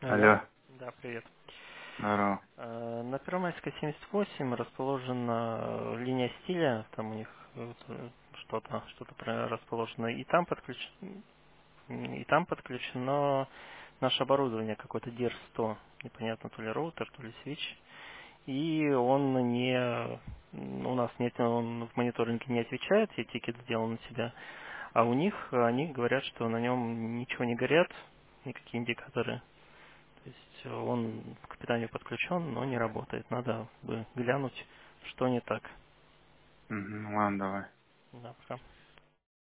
Алло. Алло. Да, привет. Здорово. На Первомайской 78 расположена линия стиля, там у них что-то расположено, и там подключено наше оборудование, какой-то DIR-100, непонятно, то ли роутер, то ли свич, и он у нас нет, он в мониторинге не отвечает, я тикет сделал на себя, а у них, они говорят, что на нем ничего не горят, никакие индикаторы. То есть он к питанию подключен, но не работает. Надо бы глянуть, что не так. Угу, ладно, давай. Да, пока.